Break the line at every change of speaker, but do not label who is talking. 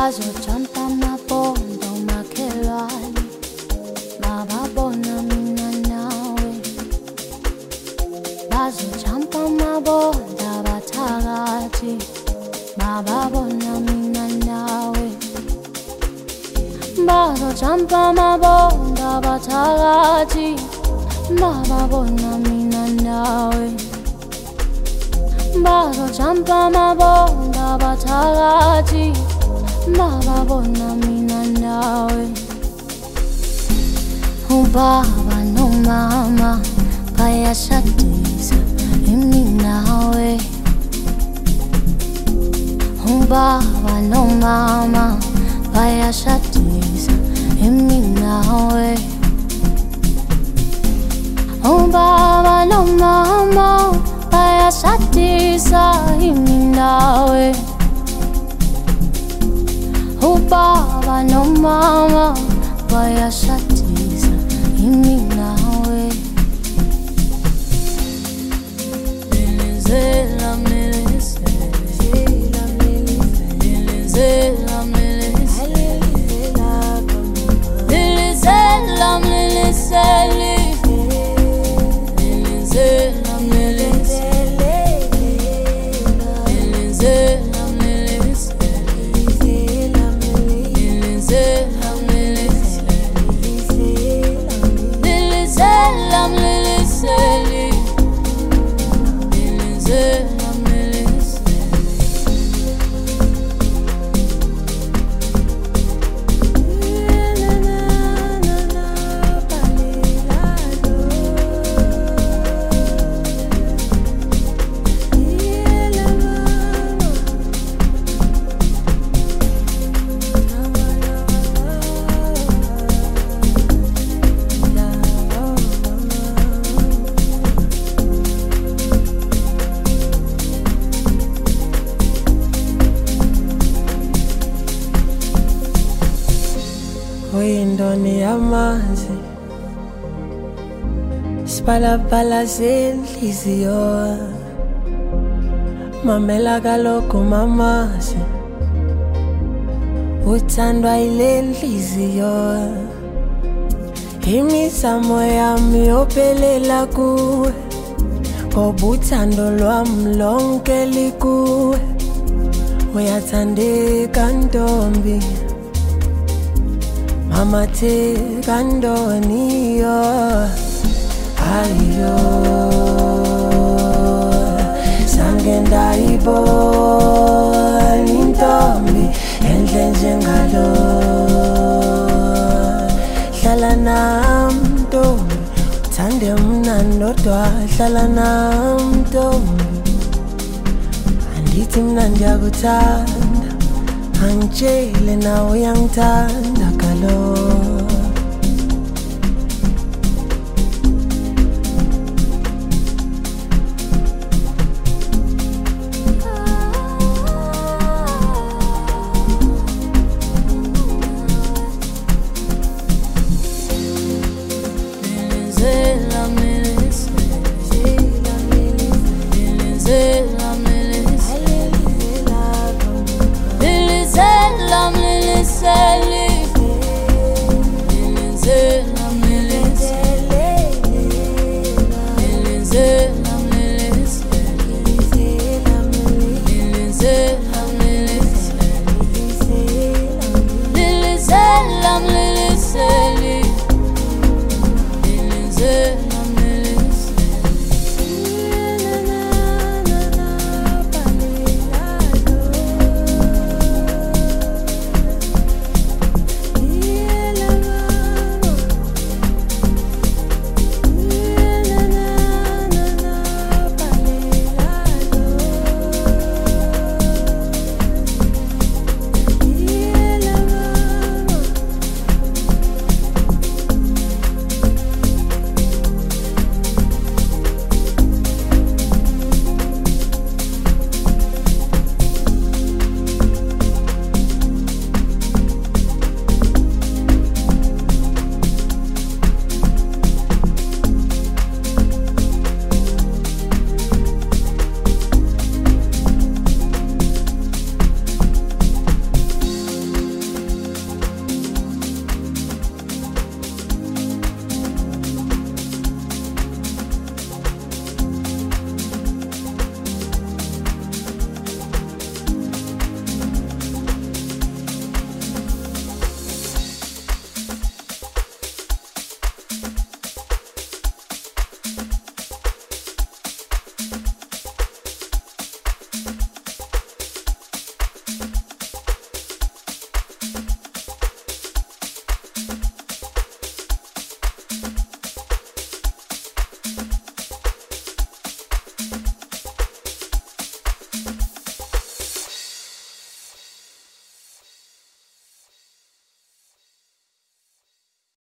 Bazojumpa mabondo makhelwane, bababona mina nawe. Bazojumpa mabondo abathakathi, bababona mina nawe. Bazojumpa mabondo abathakathi, bababona mina nawe. Bazojumpa mabondo abathakathi, bababona mina nawe. Ubaba nomama bayashadisa imi nawe. Ubaba nomama bayashadisa imi nawe. Ubaba nomama bayashadisa imi nawe. Ubaba nomama bayashadisa imi nawe. Nilizela nilizela nilizela nilizela
Uyindoni yamanzi, sipalapala zenhliziyo. Mamela kaloku mamazi, uthandwa yile nhliziyo. Imizamo yami yophelela kuwe, ngoba uthando lwami lonke likuwe. Uyathandeka ntombi, mama theka ndoniyo. Ayo sange ndayibona intombi enhle njengalo. Hlala nami ntombi, uthande mna ndodwa. Hlala nami ntombi, andithi mna ndiyakuthanda, angitshele nawe uyangithanda kaloku.